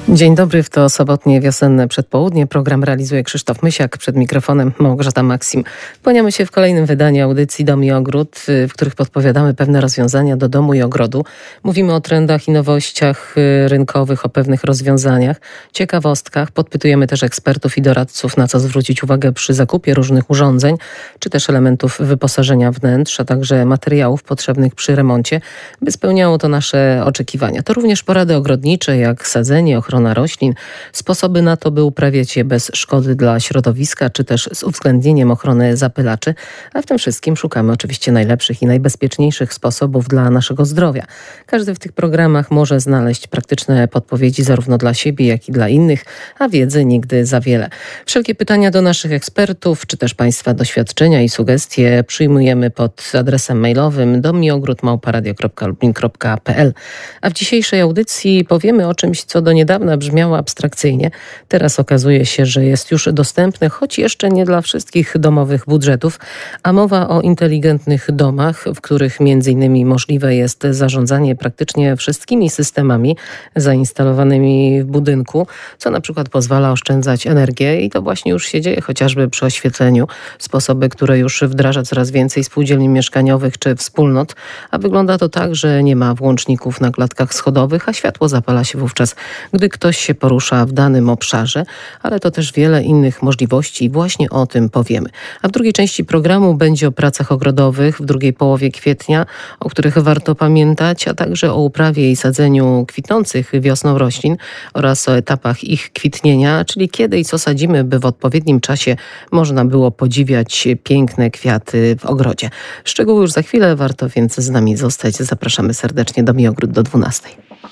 Dzień dobry, w to sobotnie wiosenne przedpołudnie. Program realizuje Krzysztof Mysiak, przed mikrofonem Małgorzata Maksim. Kłaniamy się w kolejnym wydaniu audycji Dom i Ogród, w których podpowiadamy pewne rozwiązania do domu i ogrodu. Mówimy o trendach i nowościach rynkowych, o pewnych rozwiązaniach, ciekawostkach. Podpytujemy też ekspertów i doradców, na co zwrócić uwagę przy zakupie różnych urządzeń, czy też elementów wyposażenia wnętrz, a także materiałów potrzebnych przy remoncie, by spełniało to nasze oczekiwania. To również porady ogrodnicze, jak sadzenie, ochrona roślin, sposoby na to, by uprawiać je bez szkody dla środowiska, czy też z uwzględnieniem ochrony zapylaczy, a w tym wszystkim szukamy oczywiście najlepszych i najbezpieczniejszych sposobów dla naszego zdrowia. Każdy w tych programach może znaleźć praktyczne podpowiedzi zarówno dla siebie, jak i dla innych, a wiedzy nigdy za wiele. Wszelkie pytania do naszych ekspertów, czy też Państwa doświadczenia i sugestie przyjmujemy pod adresem mailowym domiogród@radio.lublin.pl. A w dzisiejszej audycji powiemy o czymś, co do niedawna brzmiało abstrakcyjnie. Teraz okazuje się, że jest już dostępne, choć jeszcze nie dla wszystkich domowych budżetów, a mowa o inteligentnych domach, w których m.in. możliwe jest zarządzanie praktycznie wszystkimi systemami zainstalowanymi w budynku, co na przykład pozwala oszczędzać energię i to właśnie już się dzieje chociażby przy oświetleniu. Sposoby, które już wdraża coraz więcej spółdzielni mieszkaniowych czy wspólnot, a wygląda to tak, że nie ma włączników na klatkach schodowych, a światło zapala się wówczas, gdy ktoś się porusza w danym obszarze, ale to też wiele innych możliwości i właśnie o tym powiemy. A w drugiej części programu będzie o pracach ogrodowych w drugiej połowie kwietnia, o których warto pamiętać, a także o uprawie i sadzeniu kwitnących wiosną roślin oraz o etapach ich kwitnienia, czyli kiedy i co sadzimy, by w odpowiednim czasie można było podziwiać piękne kwiaty w ogrodzie. Szczegóły już za chwilę, warto więc z nami zostać. Zapraszamy serdecznie do Ogród do 12.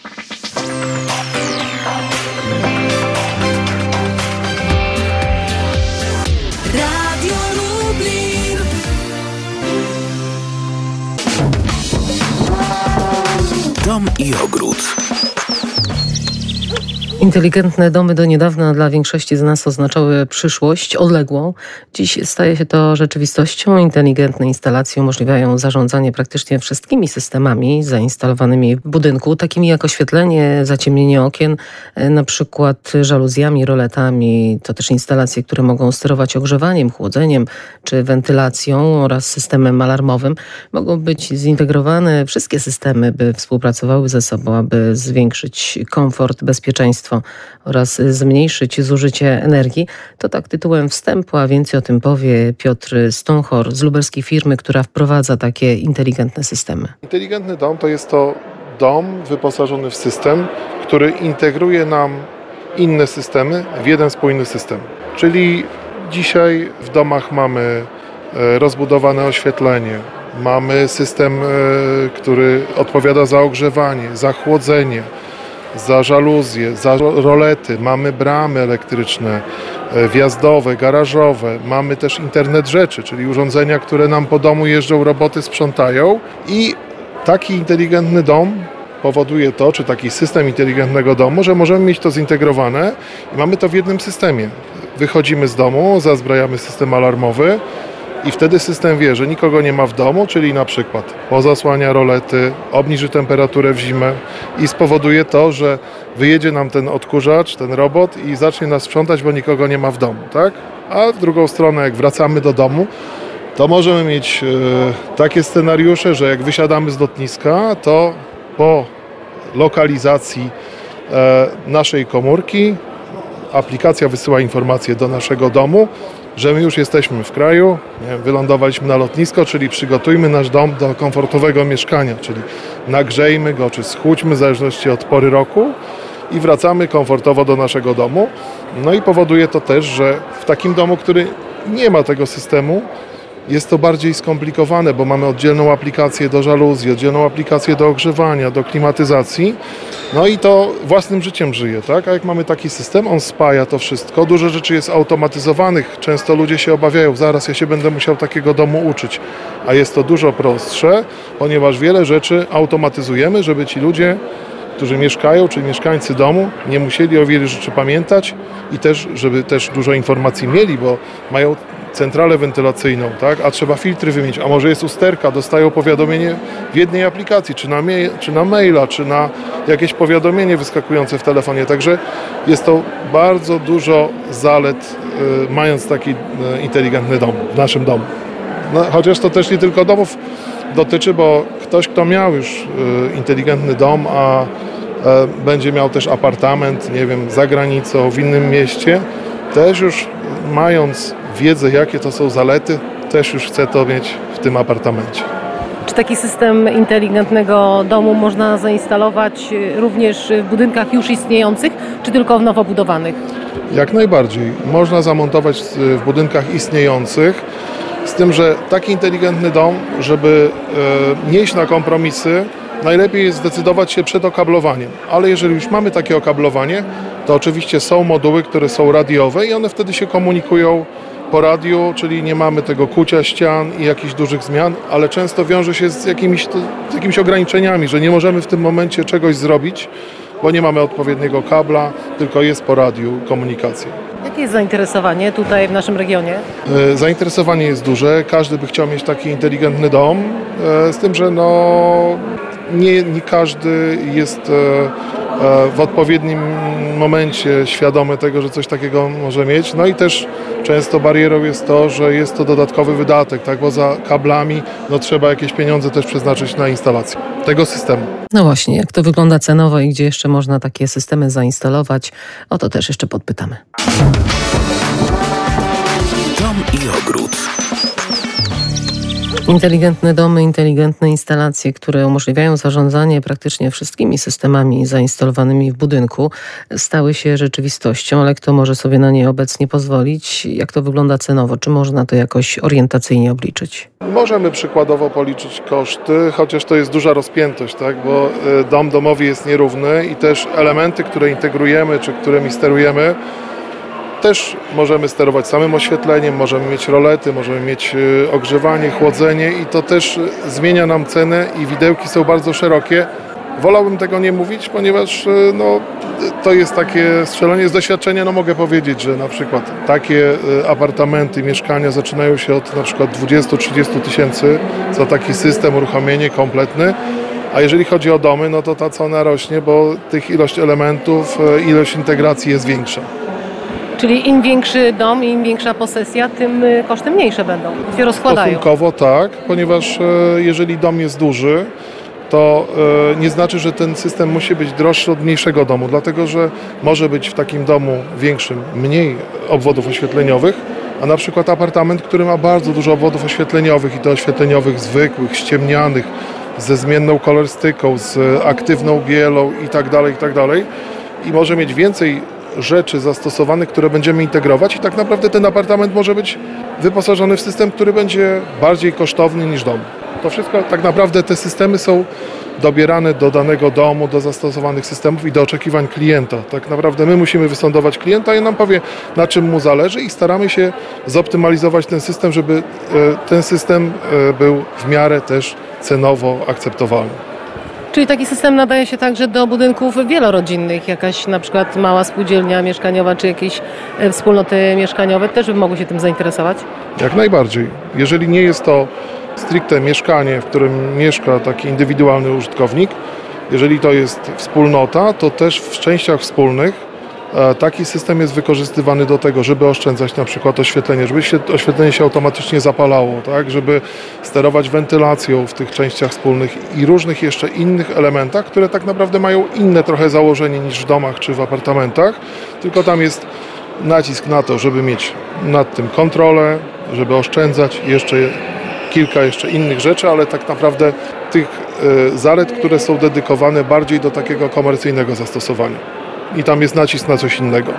Dom i ogród. Inteligentne domy do niedawna dla większości z nas oznaczały przyszłość odległą. Dziś staje się to rzeczywistością. Inteligentne instalacje umożliwiają zarządzanie praktycznie wszystkimi systemami zainstalowanymi w budynku, takimi jak oświetlenie, zaciemnienie okien, na przykład żaluzjami, roletami. To też instalacje, które mogą sterować ogrzewaniem, chłodzeniem czy wentylacją oraz systemem alarmowym. Mogą być zintegrowane wszystkie systemy, by współpracowały ze sobą, aby zwiększyć komfort, bezpieczeństwo oraz zmniejszyć zużycie energii. To tak tytułem wstępu, a więcej o tym powie Piotr Stonchor z lubelskiej firmy, która wprowadza takie inteligentne systemy. Inteligentny dom to jest to dom wyposażony w system, który integruje nam inne systemy w jeden spójny system. Czyli dzisiaj w domach mamy rozbudowane oświetlenie, mamy system, który odpowiada za ogrzewanie, za chłodzenie, za żaluzje, za rolety, mamy bramy elektryczne, wjazdowe, garażowe, mamy też internet rzeczy, czyli urządzenia, które nam po domu jeżdżą, roboty sprzątają i taki inteligentny dom powoduje to, czy taki system inteligentnego domu, że możemy mieć to zintegrowane i mamy to w jednym systemie. Wychodzimy z domu, zazbrajamy system alarmowy i wtedy system wie, że nikogo nie ma w domu, czyli na przykład pozasłania rolety, obniży temperaturę w zimę i spowoduje to, że wyjedzie nam ten odkurzacz, ten robot i zacznie nas sprzątać, bo nikogo nie ma w domu, tak? A w drugą stronę, jak wracamy do domu, to możemy mieć takie scenariusze, że jak wysiadamy z lotniska, to po lokalizacji naszej komórki aplikacja wysyła informację do naszego domu, że my już jesteśmy w kraju, wylądowaliśmy na lotnisko, czyli przygotujmy nasz dom do komfortowego mieszkania, czyli nagrzejmy go, czy schłódźmy w zależności od pory roku i wracamy komfortowo do naszego domu. No i powoduje to też, że w takim domu, który nie ma tego systemu, jest to bardziej skomplikowane, bo mamy oddzielną aplikację do żaluzji, oddzielną aplikację do ogrzewania, do klimatyzacji. No i to własnym życiem żyje, tak? A jak mamy taki system, on spaja to wszystko. Dużo rzeczy jest automatyzowanych. Często ludzie się obawiają, zaraz ja się będę musiał takiego domu uczyć. A jest to dużo prostsze, ponieważ wiele rzeczy automatyzujemy, żeby ci ludzie, którzy mieszkają, czyli mieszkańcy domu, nie musieli o wiele rzeczy pamiętać i też, żeby też dużo informacji mieli, bo mają centralę wentylacyjną, tak? A trzeba filtry wymienić, a może jest usterka, dostają powiadomienie w jednej aplikacji, czy na maila, czy na jakieś powiadomienie wyskakujące w telefonie. Także jest to bardzo dużo zalet, mając taki inteligentny dom w naszym domu. No, chociaż to też nie tylko domów dotyczy, bo ktoś, kto miał już inteligentny dom, a będzie miał też apartament, nie wiem, za granicą, w innym mieście, też już mając wiedzę, jakie to są zalety, też już chce to mieć w tym apartamencie. Czy taki system inteligentnego domu można zainstalować również w budynkach już istniejących, czy tylko w nowo budowanych? Jak najbardziej. Można zamontować w budynkach istniejących, z tym, że taki inteligentny dom, żeby nie iść na kompromisy, najlepiej jest zdecydować się przed okablowaniem. Ale jeżeli już mamy takie okablowanie, to oczywiście są moduły, które są radiowe i one wtedy się komunikują po radiu, czyli nie mamy tego kucia ścian i jakichś dużych zmian, ale często wiąże się z jakimiś ograniczeniami, że nie możemy w tym momencie czegoś zrobić, bo nie mamy odpowiedniego kabla, tylko jest po radiu komunikacja. Jakie jest zainteresowanie tutaj w naszym regionie? Zainteresowanie jest duże, każdy by chciał mieć taki inteligentny dom, z tym, że nie każdy jest w odpowiednim momencie świadomy tego, że coś takiego może mieć. No i też często barierą jest to, że jest to dodatkowy wydatek, tak? Bo za kablami trzeba jakieś pieniądze też przeznaczyć na instalację tego systemu. No właśnie, jak to wygląda cenowo i gdzie jeszcze można takie systemy zainstalować, o to też jeszcze podpytamy. Dom i ogród. Inteligentne domy, inteligentne instalacje, które umożliwiają zarządzanie praktycznie wszystkimi systemami zainstalowanymi w budynku, stały się rzeczywistością, ale kto może sobie na nie obecnie pozwolić? Jak to wygląda cenowo? Czy można to jakoś orientacyjnie obliczyć? Możemy przykładowo policzyć koszty, chociaż to jest duża rozpiętość, tak? Bo dom domowy jest nierówny i też elementy, które integrujemy czy którymi sterujemy, też możemy sterować samym oświetleniem, możemy mieć rolety, możemy mieć ogrzewanie, chłodzenie i to też zmienia nam cenę i widełki są bardzo szerokie. Wolałbym tego nie mówić, ponieważ to jest takie strzelanie z doświadczenia. Mogę powiedzieć, że na przykład takie apartamenty, mieszkania zaczynają się od na przykład 20-30 tysięcy za taki system, uruchomienie kompletny. A jeżeli chodzi o domy, to ta cena rośnie, bo tych ilość elementów, ilość integracji jest większa. Czyli im większy dom, im większa posesja, tym koszty mniejsze będą, się rozkładają. Stosunkowo tak, ponieważ jeżeli dom jest duży, to nie znaczy, że ten system musi być droższy od mniejszego domu, dlatego że może być w takim domu większym mniej obwodów oświetleniowych, a na przykład apartament, który ma bardzo dużo obwodów oświetleniowych i to oświetleniowych zwykłych, ściemnianych, ze zmienną kolorystyką, z aktywną bielą i tak dalej i może mieć więcej rzeczy zastosowanych, które będziemy integrować i tak naprawdę ten apartament może być wyposażony w system, który będzie bardziej kosztowny niż dom. To wszystko, tak naprawdę te systemy są dobierane do danego domu, do zastosowanych systemów i do oczekiwań klienta. Tak naprawdę my musimy wysądować klienta i on nam powie, na czym mu zależy i staramy się zoptymalizować ten system, żeby ten system był w miarę też cenowo akceptowalny. Czyli taki system nadaje się także do budynków wielorodzinnych, jakaś na przykład mała spółdzielnia mieszkaniowa, czy jakieś wspólnoty mieszkaniowe też by mogły się tym zainteresować? Jak najbardziej. Jeżeli nie jest to stricte mieszkanie, w którym mieszka taki indywidualny użytkownik, jeżeli to jest wspólnota, to też w częściach wspólnych taki system jest wykorzystywany do tego, żeby oszczędzać na przykład oświetlenie, żeby oświetlenie się automatycznie zapalało, tak, żeby sterować wentylacją w tych częściach wspólnych i różnych jeszcze innych elementach, które tak naprawdę mają inne trochę założenie niż w domach czy w apartamentach, tylko tam jest nacisk na to, żeby mieć nad tym kontrolę, żeby oszczędzać kilka jeszcze innych rzeczy, ale tak naprawdę tych zalet, które są dedykowane bardziej do takiego komercyjnego zastosowania. I tam jest nacisk na coś innego.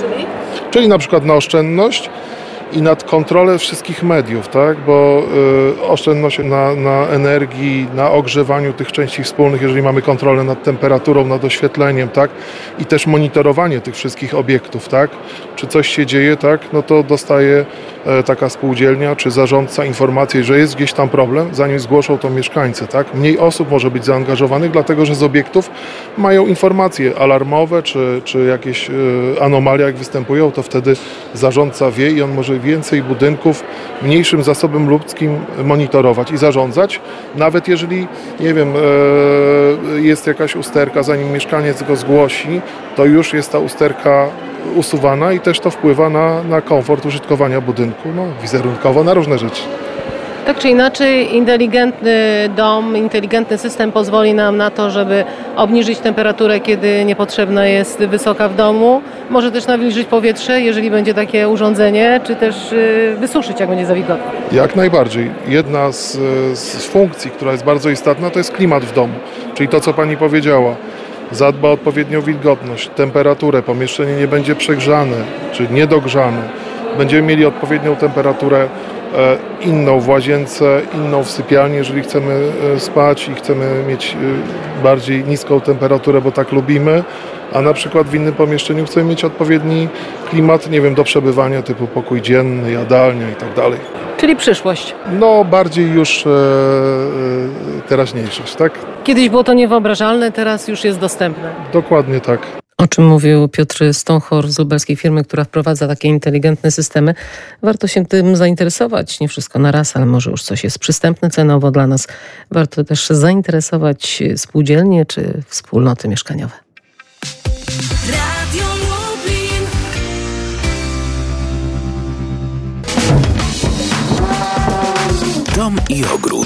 Czyli na przykład na oszczędność i nad kontrolę wszystkich mediów, tak? Bo oszczędność na energii, na ogrzewaniu tych części wspólnych, jeżeli mamy kontrolę nad temperaturą, nad oświetleniem, tak? I też monitorowanie tych wszystkich obiektów, tak? Czy coś się dzieje, tak? To dostaje taka spółdzielnia czy zarządca informację, że jest gdzieś tam problem, zanim zgłoszą to mieszkańcy, tak? Mniej osób może być zaangażowanych, dlatego że z obiektów mają informacje alarmowe, czy jakieś anomalie jak występują, to wtedy zarządca wie i on może więcej budynków mniejszym zasobem ludzkim monitorować i zarządzać. Nawet jeżeli, nie wiem, jest jakaś usterka, zanim mieszkaniec go zgłosi, to już jest ta usterka usuwana i też to wpływa na komfort użytkowania budynku, wizerunkowo, na różne rzeczy. Tak czy inaczej, inteligentny dom, inteligentny system pozwoli nam na to, żeby obniżyć temperaturę, kiedy niepotrzebna jest wysoka w domu. Może też nawilżyć powietrze, jeżeli będzie takie urządzenie, czy też wysuszyć, jak będzie za wilgotno. Jak najbardziej. Jedna z funkcji, która jest bardzo istotna, to jest klimat w domu. Czyli to, co Pani powiedziała. Zadba o odpowiednią wilgotność, temperaturę, pomieszczenie nie będzie przegrzane czy niedogrzane. Będziemy mieli odpowiednią temperaturę, inną w łazience, inną w sypialni, jeżeli chcemy spać i chcemy mieć bardziej niską temperaturę, bo tak lubimy, a na przykład w innym pomieszczeniu chcemy mieć odpowiedni klimat, nie wiem, do przebywania, typu pokój dzienny, jadalnia i tak dalej. Czyli przyszłość. Bardziej już teraźniejszość, tak? Kiedyś było to niewyobrażalne, teraz już jest dostępne. Dokładnie tak. O czym mówił Piotr Stonchor z lubelskiej firmy, która wprowadza takie inteligentne systemy. Warto się tym zainteresować. Nie wszystko na raz, ale może już coś jest przystępne cenowo dla nas. Warto też zainteresować spółdzielnie czy wspólnoty mieszkaniowe. Radio Lublin. Dom i ogród.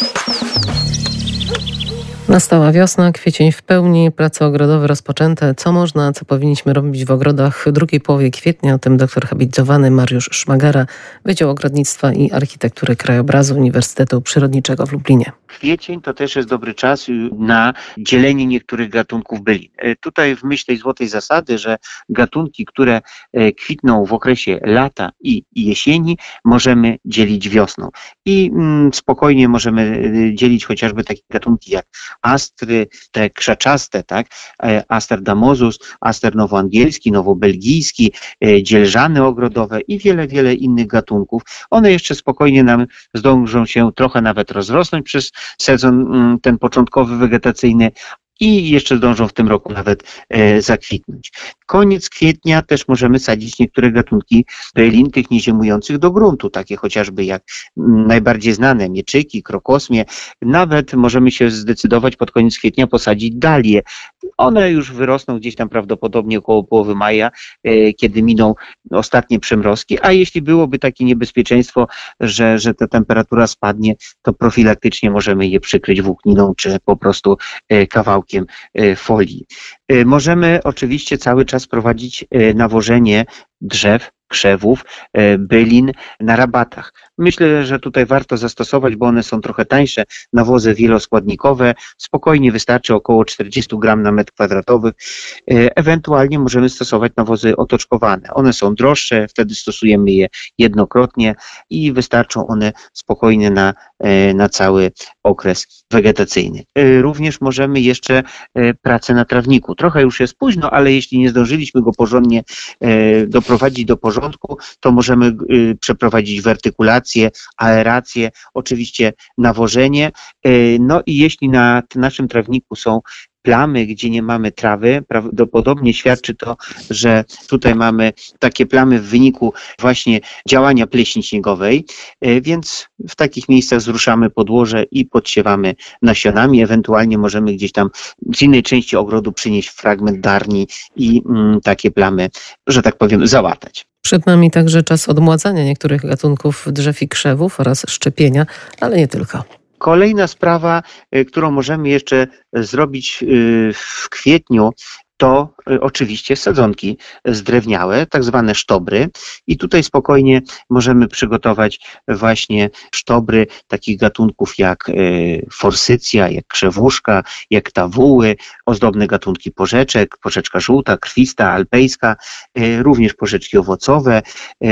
Nastała wiosna, kwiecień w pełni, prace ogrodowe rozpoczęte. Co można, co powinniśmy robić w ogrodach w drugiej połowie kwietnia? O tym doktor habilitowany Mariusz Szmagara, Wydział Ogrodnictwa i Architektury Krajobrazu Uniwersytetu Przyrodniczego w Lublinie. Kwiecień to też jest dobry czas na dzielenie niektórych gatunków bylin. Tutaj w myśl tej złotej zasady, że gatunki, które kwitną w okresie lata i jesieni, możemy dzielić wiosną. I spokojnie możemy dzielić chociażby takie gatunki jak astry, te krzaczaste, tak? Aster damosus, aster nowoangielski, nowobelgijski, dzielżany ogrodowe i wiele innych gatunków. One jeszcze spokojnie nam zdążą się trochę nawet rozrosnąć przez sezon ten początkowy wegetacyjny i jeszcze zdążą w tym roku nawet zakwitnąć. Koniec kwietnia też możemy sadzić niektóre gatunki bylin, tych nieziemujących do gruntu, takie chociażby jak najbardziej znane mieczyki, krokosmie. Nawet możemy się zdecydować pod koniec kwietnia posadzić dalie. One już wyrosną gdzieś tam prawdopodobnie około połowy maja, kiedy miną ostatnie przymrozki, a jeśli byłoby takie niebezpieczeństwo, że ta temperatura spadnie, to profilaktycznie możemy je przykryć włókniną czy po prostu kawałkiem folii. Możemy oczywiście cały czas prowadzić nawożenie drzew, krzewów, bylin na rabatach. Myślę, że tutaj warto zastosować, bo one są trochę tańsze, nawozy wieloskładnikowe, spokojnie wystarczy około 40 gram na metr kwadratowy. Ewentualnie możemy stosować nawozy otoczkowane. One są droższe, wtedy stosujemy je jednokrotnie i wystarczą one spokojnie na cały okres wegetacyjny. Również możemy jeszcze pracę na trawniku. Trochę już jest późno, ale jeśli nie zdążyliśmy go porządnie doprowadzić do porządku, to możemy przeprowadzić wertykulację, aerację, oczywiście nawożenie. No i jeśli na naszym trawniku są plamy, gdzie nie mamy trawy, prawdopodobnie świadczy to, że tutaj mamy takie plamy w wyniku właśnie działania pleśni śniegowej, więc w takich miejscach zruszamy podłoże i podsiewamy nasionami, ewentualnie możemy gdzieś tam z innej części ogrodu przynieść fragment darni i takie plamy, że tak powiem, załatać. Przed nami także czas odmładzania niektórych gatunków drzew i krzewów oraz szczepienia, ale nie tylko. Kolejna sprawa, którą możemy jeszcze zrobić w kwietniu, to oczywiście sadzonki zdrewniałe, tak zwane sztobry. I tutaj spokojnie możemy przygotować właśnie sztobry takich gatunków jak forsycja, jak krzewuszka, jak tawuły, ozdobne gatunki porzeczek, porzeczka żółta, krwista, alpejska, również porzeczki owocowe.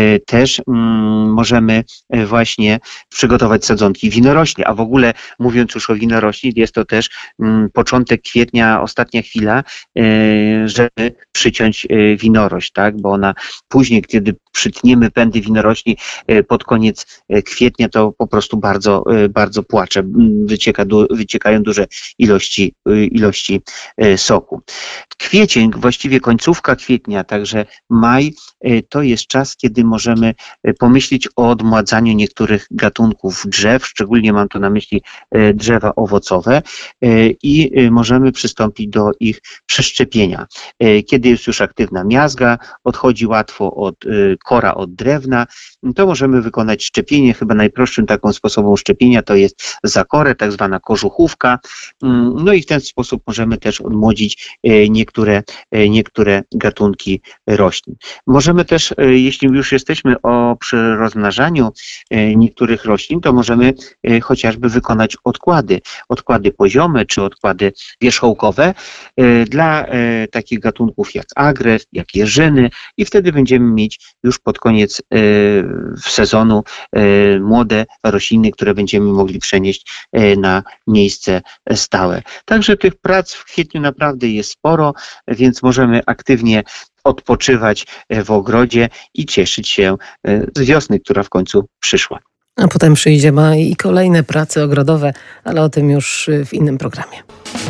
Też możemy właśnie przygotować sadzonki winorośli, a w ogóle mówiąc już o winorośli, jest to też początek kwietnia, ostatnia chwila, żeby przyciąć winorośl, tak? Bo ona później, kiedy przytniemy pędy winorośli pod koniec kwietnia, to po prostu bardzo, bardzo płacze. Wyciekają duże ilości soku. Kwiecień, właściwie końcówka kwietnia, także maj, to jest czas, kiedy możemy pomyśleć o odmładzaniu niektórych gatunków drzew, szczególnie mam tu na myśli drzewa owocowe, i możemy przystąpić do ich przeszczepienia. Kiedy jest już aktywna miazga, odchodzi łatwo kora od drewna, to możemy wykonać szczepienie. Chyba najprostszym taką sposobem szczepienia to jest zakorę, tak zwana kożuchówka. No i w ten sposób możemy też odmłodzić niektóre gatunki roślin. Możemy też, jeśli już jesteśmy przy rozmnażaniu niektórych roślin, to możemy chociażby wykonać odkłady poziome czy odkłady wierzchołkowe dla takich gatunków jak agres, jak jeżyny, i wtedy będziemy mieć już pod koniec sezonu młode rośliny, które będziemy mogli przenieść na miejsce stałe. Także tych prac w kwietniu naprawdę jest sporo, więc możemy aktywnie odpoczywać w ogrodzie i cieszyć się z wiosny, która w końcu przyszła. A potem przyjdzie maj i kolejne prace ogrodowe, ale o tym już w innym programie.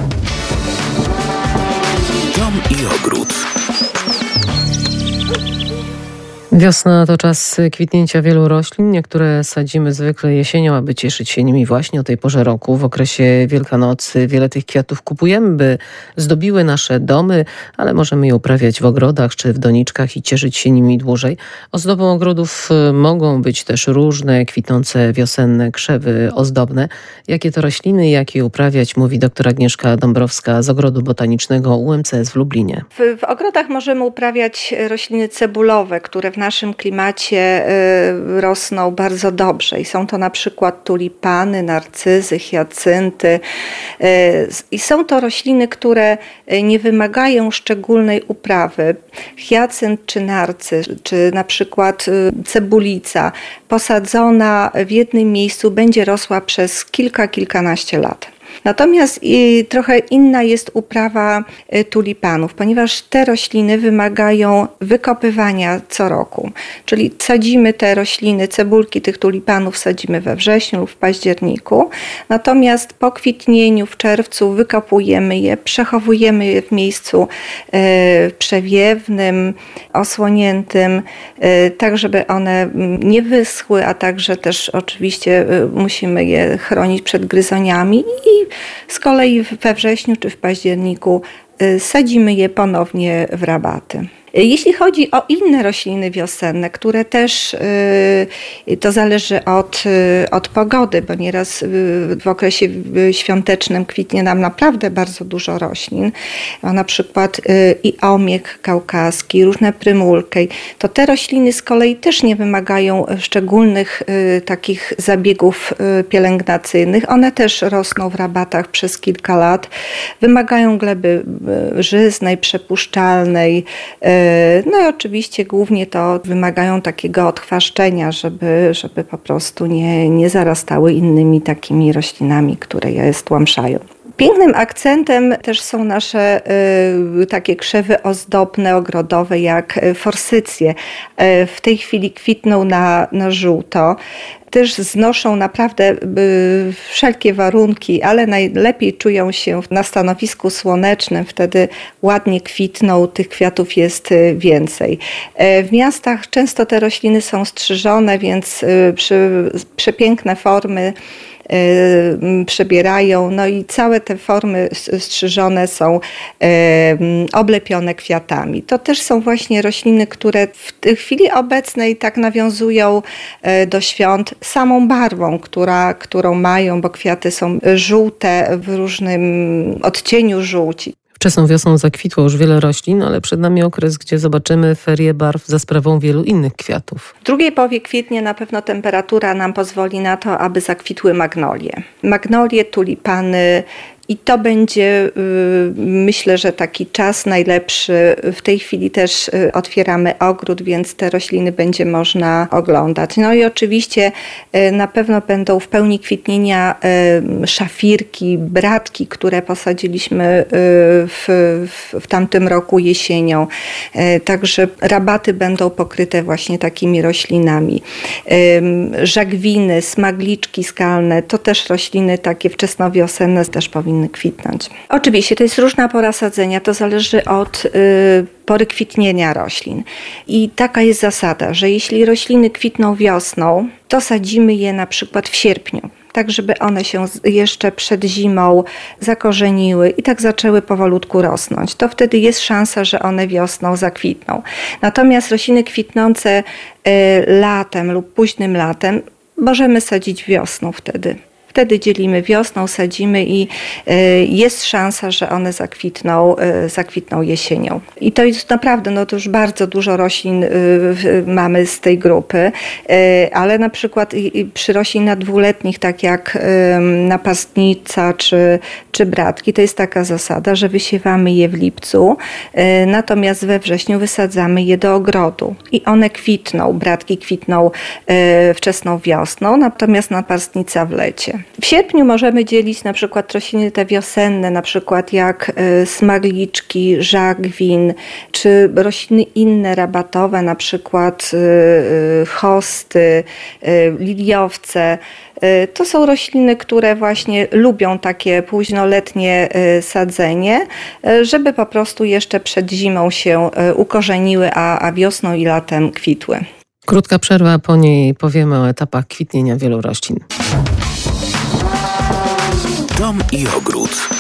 Dom i ogród. Wiosna to czas kwitnięcia wielu roślin. Niektóre sadzimy zwykle jesienią, aby cieszyć się nimi właśnie o tej porze roku. W okresie Wielkanocy wiele tych kwiatów kupujemy, by zdobiły nasze domy, ale możemy je uprawiać w ogrodach czy w doniczkach i cieszyć się nimi dłużej. Ozdobą ogrodów mogą być też różne kwitnące wiosenne krzewy ozdobne. Jakie to rośliny i jak je uprawiać, mówi dr Agnieszka Dąbrowska z Ogrodu Botanicznego UMCS w Lublinie. W ogrodach możemy uprawiać rośliny cebulowe, które w naszym klimacie rosną bardzo dobrze i są to na przykład tulipany, narcyzy, hiacynty i są to rośliny, które nie wymagają szczególnej uprawy. Hiacynt czy narcyz, czy na przykład cebulica posadzona w jednym miejscu będzie rosła przez kilkanaście lat. Natomiast trochę inna jest uprawa tulipanów, ponieważ te rośliny wymagają wykopywania co roku. Czyli sadzimy te rośliny, cebulki tych tulipanów sadzimy we wrześniu lub w październiku. Natomiast po kwitnieniu w czerwcu wykopujemy je, przechowujemy je w miejscu przewiewnym, osłoniętym, tak żeby one nie wyschły, a także też oczywiście musimy je chronić przed gryzoniami i z kolei we wrześniu czy w październiku sadzimy je ponownie w rabaty. Jeśli chodzi o inne rośliny wiosenne, które też to zależy od pogody, bo nieraz w okresie świątecznym kwitnie nam naprawdę bardzo dużo roślin, na przykład i omieg kaukaski, różne prymulki, to te rośliny z kolei też nie wymagają szczególnych takich zabiegów pielęgnacyjnych. One też rosną w rabatach przez kilka lat, wymagają gleby żyznej, przepuszczalnej. No i oczywiście głównie to wymagają takiego odchwaszczenia, żeby po prostu nie zarastały innymi takimi roślinami, które je stłamszają. Pięknym akcentem też są nasze takie krzewy ozdobne, ogrodowe, jak forsycje. W tej chwili kwitną na żółto. Też znoszą naprawdę wszelkie warunki, ale najlepiej czują się na stanowisku słonecznym, wtedy ładnie kwitną, tych kwiatów jest więcej. W miastach często te rośliny są strzyżone, więc przepiękne formy przebierają, no i całe te formy strzyżone są oblepione kwiatami. To też są właśnie rośliny, które w chwili obecnej tak nawiązują do świąt samą barwą, którą mają, bo kwiaty są żółte w różnym odcieniu żółci. Wczesną wiosną zakwitło już wiele roślin, ale przed nami okres, gdzie zobaczymy ferię barw za sprawą wielu innych kwiatów. W drugiej połowie kwietnia na pewno temperatura nam pozwoli na to, aby zakwitły magnolie. Magnolie, tulipany, I to będzie, myślę, że taki czas najlepszy. W tej chwili też otwieramy ogród, więc te rośliny będzie można oglądać. No i oczywiście na pewno będą w pełni kwitnienia szafirki, bratki, które posadziliśmy w tamtym roku jesienią. Także rabaty będą pokryte właśnie takimi roślinami. Żagwiny, smagliczki skalne, to też rośliny takie wczesnowiosenne też powinny kwitnąć. Oczywiście to jest różna pora sadzenia, to zależy od pory kwitnienia roślin. I taka jest zasada, że jeśli rośliny kwitną wiosną, to sadzimy je na przykład w sierpniu, tak żeby one się jeszcze przed zimą zakorzeniły i tak zaczęły powolutku rosnąć. To wtedy jest szansa, że one wiosną zakwitną. Natomiast rośliny kwitnące latem lub późnym latem możemy sadzić wiosną wtedy. Wtedy dzielimy wiosną, sadzimy i jest szansa, że one zakwitną jesienią. I to jest naprawdę, no to już bardzo dużo roślin mamy z tej grupy, ale na przykład przy roślinach dwuletnich, tak jak napastnica czy bratki, to jest taka zasada, że wysiewamy je w lipcu, natomiast we wrześniu wysadzamy je do ogrodu i one kwitną. Bratki kwitną wczesną wiosną, natomiast napastnica w lecie. W sierpniu możemy dzielić na przykład rośliny te wiosenne, na przykład jak smagliczki, żagwin, czy rośliny inne rabatowe, na przykład hosty, liliowce. To są rośliny, które właśnie lubią takie późnoletnie sadzenie, żeby po prostu jeszcze przed zimą się ukorzeniły, a wiosną i latem kwitły. Krótka przerwa, a po niej powiemy o etapach kwitnienia wielu roślin. Dom i ogród.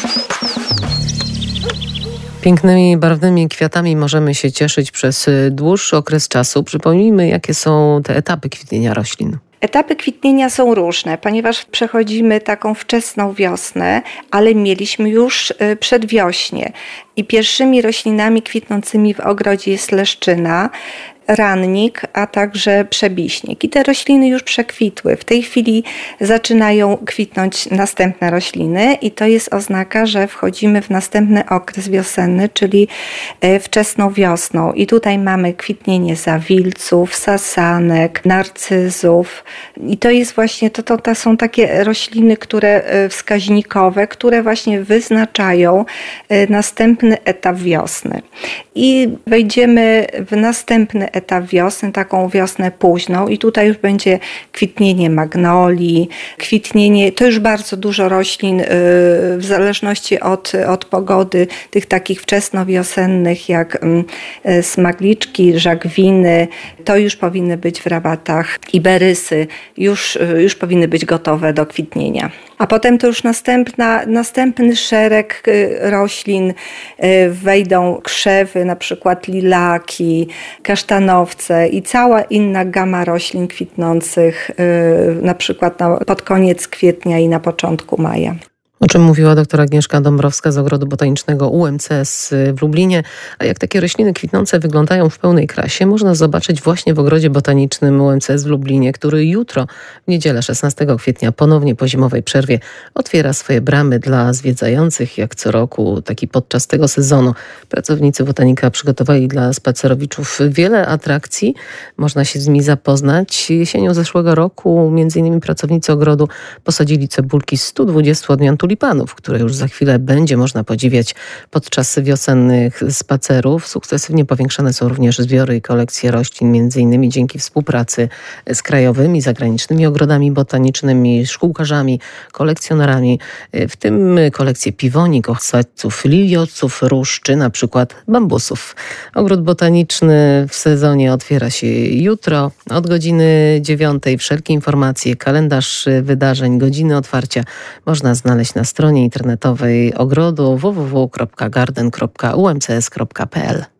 Pięknymi, barwnymi kwiatami możemy się cieszyć przez dłuższy okres czasu. Przypomnijmy, jakie są te etapy kwitnienia roślin. Etapy kwitnienia są różne, ponieważ przechodzimy taką wczesną wiosnę, ale mieliśmy już przedwiośnie. I pierwszymi roślinami kwitnącymi w ogrodzie jest leszczyna, rannik, a także przebiśnik. I te rośliny już przekwitły. W tej chwili zaczynają kwitnąć następne rośliny i to jest oznaka, że wchodzimy w następny okres wiosenny, czyli wczesną wiosną. I tutaj mamy kwitnienie zawilców, sasanek, narcyzów. I to jest właśnie, to są takie rośliny, które wskaźnikowe, które właśnie wyznaczają następny etap wiosny. I wejdziemy w następny etap wiosny, taką wiosnę późną i tutaj już będzie kwitnienie magnolii, to już bardzo dużo roślin w zależności od pogody, tych takich wczesnowiosennych jak smagliczki, żagwiny, to już powinny być w rabatach, iberysy już powinny być gotowe do kwitnienia. A potem to już następny szereg roślin, wejdą krzewy, na przykład lilaki, kasztanowce i cała inna gama roślin kwitnących na przykład pod koniec kwietnia i na początku maja. O czym mówiła dr Agnieszka Dąbrowska z Ogrodu Botanicznego UMCS w Lublinie. A jak takie rośliny kwitnące wyglądają w pełnej krasie, można zobaczyć właśnie w Ogrodzie Botanicznym UMCS w Lublinie, który jutro, w niedzielę 16 kwietnia, ponownie po zimowej przerwie, otwiera swoje bramy dla zwiedzających. Jak co roku, taki podczas tego sezonu, pracownicy botanika przygotowali dla spacerowiczów wiele atrakcji. Można się z nimi zapoznać. Jesienią zeszłego roku m.in. pracownicy ogrodu posadzili cebulki 120 odmian tulipanów, które już za chwilę będzie można podziwiać podczas wiosennych spacerów. Sukcesywnie powiększane są również zbiory i kolekcje roślin, m.in. dzięki współpracy z krajowymi, zagranicznymi ogrodami botanicznymi, szkółkarzami, kolekcjonerami, w tym kolekcje piwonik, osadców, lilioców, róż czy na przykład bambusów. Ogród botaniczny w sezonie otwiera się jutro od godziny 9. Wszelkie informacje, kalendarz wydarzeń, godziny otwarcia można znaleźć na stronie internetowej ogrodu www.garden.umcs.pl.